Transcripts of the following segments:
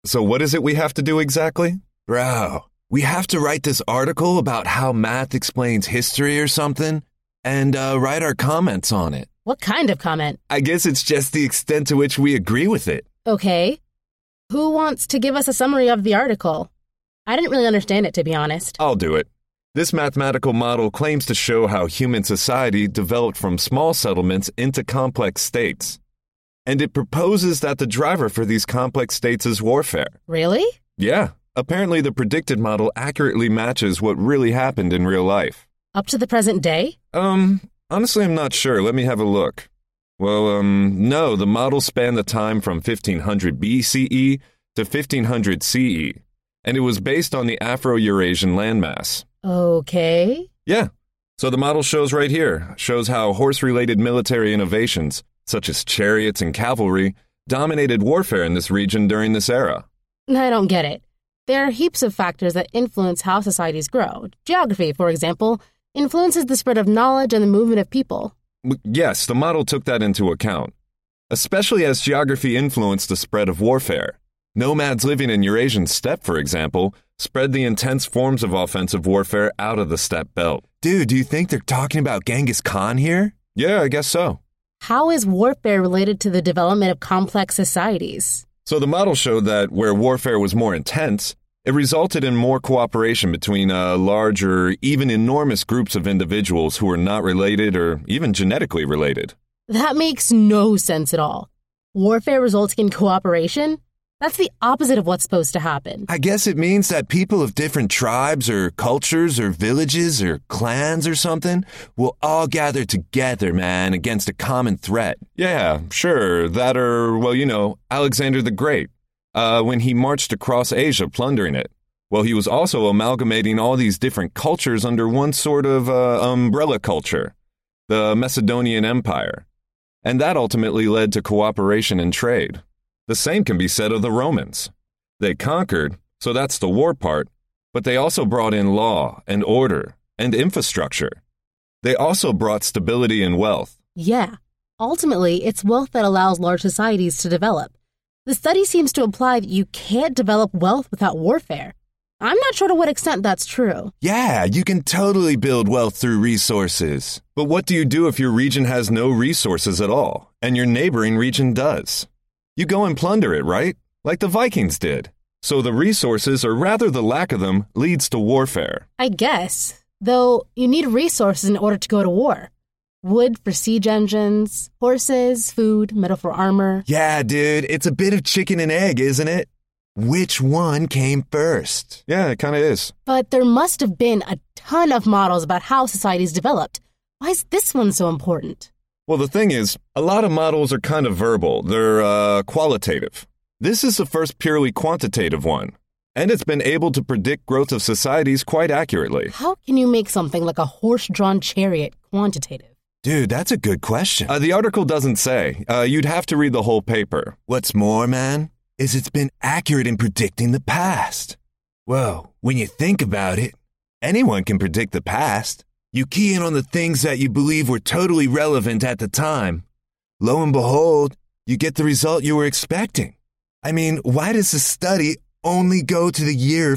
So what is it we have to do exactly? Bro, we have to write this article about how math explains history or something, and write our comments on it. What kind of comment? I guess it's just the extent to which we agree with it. Okay. Who wants to give us a summary of the article? I didn't really understand it, to be honest. I'll do it. This mathematical model claims to show how human society developed from small settlements into complex states. And it proposes that the driver for these complex states is warfare. Really? Yeah. Apparently the predicted model accurately matches what really happened in real life. Up to the present day? Honestly, I'm not sure. Let me have a look. Well, no, the model spanned the time from 1500 BCE to 1500 CE, and it was based on the Afro-Eurasian landmass. Okay. Yeah. So the model shows right here, shows how horse-related military innovations, such as chariots and cavalry, dominated warfare in this region during this era. I don't get it. There are heaps of factors that influence how societies grow. Geography, for example, influences the spread of knowledge and the movement of people. Yes, the model took that into account, especially as geography influenced the spread of warfare. Nomads living in Eurasian steppe, for example, spread the intense forms of offensive warfare out of the steppe belt. Dude, do you think they're talking about Genghis Khan here? Yeah, I guess so. How is warfare related to the development of complex societies? So the model showed that where warfare was more intense, it resulted in more cooperation between large or even enormous groups of individuals who were not related or even genetically related. That makes no sense at all. Warfare resulting in cooperation? That's the opposite of what's supposed to happen. I guess it means that people of different tribes or cultures or villages or clans or something will all gather together, man, against a common threat. Yeah, sure, that or, well, Alexander the Great, when he marched across Asia plundering it. Well, he was also amalgamating all these different cultures under one sort of umbrella culture, the Macedonian Empire. And that ultimately led to cooperation and trade. The same can be said of the Romans. They conquered, so that's the war part, but they also brought in law and order and infrastructure. They also brought stability and wealth. Yeah. Ultimately, it's wealth that allows large societies to develop. The study seems to imply that you can't develop wealth without warfare. I'm not sure to what extent that's true. Yeah, you can totally build wealth through resources. But what do you do if your region has no resources at all, and your neighboring region does? You go and plunder it, right? Like the Vikings did. So the resources, or rather the lack of them, leads to warfare. I guess. Though you need resources in order to go to war. Wood for siege engines, horses, food, metal for armor. Yeah, dude, it's a bit of chicken and egg, isn't it? Which one came first? Yeah, it kind of is. But there must have been a ton of models about how societies developed. Why is this one so important? Well, the thing is, a lot of models are kind of verbal. They're qualitative. This is the first purely quantitative one, and it's been able to predict growth of societies quite accurately. How can you make something like a horse-drawn chariot quantitative? Dude, that's a good question. The article doesn't say. You'd have to read the whole paper. What's more, man, is it's been accurate in predicting the past. Whoa, when you think about it, anyone can predict the past. You key in on the things that you believe were totally relevant at the time. Lo and behold, you get the result you were expecting. I mean, why does the study only go to the year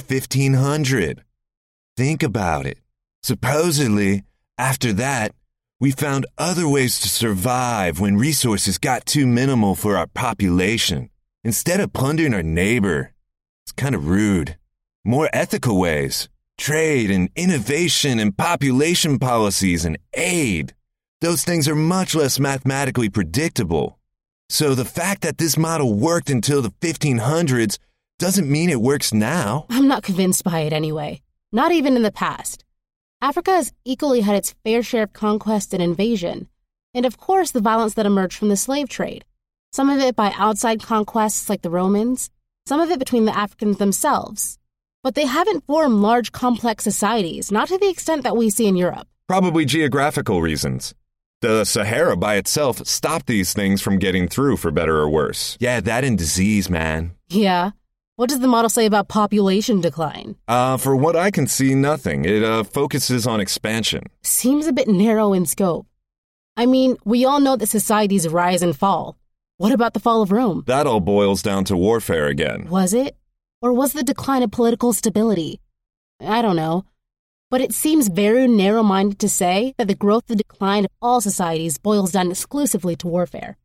1500? Think about it. Supposedly, after that, we found other ways to survive when resources got too minimal for our population. Instead of plundering our neighbor, it's kind of rude. More ethical ways. Trade and innovation and population policies and aid. Those things are much less mathematically predictable. So the fact that this model worked until the 1500s doesn't mean it works now. I'm not convinced by it anyway. Not even in the past. Africa has equally had its fair share of conquest and invasion. And of course the violence that emerged from the slave trade. Some of it by outside conquests like the Romans. Some of it between the Africans themselves. But they haven't formed large, complex societies, not to the extent that we see in Europe. Probably geographical reasons. The Sahara by itself stopped these things from getting through, for better or worse. Yeah, that and disease, man. Yeah. What does the model say about population decline? For what I can see, nothing. It focuses on expansion. Seems a bit narrow in scope. I mean, we all know that societies rise and fall. What about the fall of Rome? That all boils down to warfare again. Was it? Or was the decline of political stability? I don't know. But it seems very narrow-minded to say that the growth and decline of all societies boils down exclusively to warfare.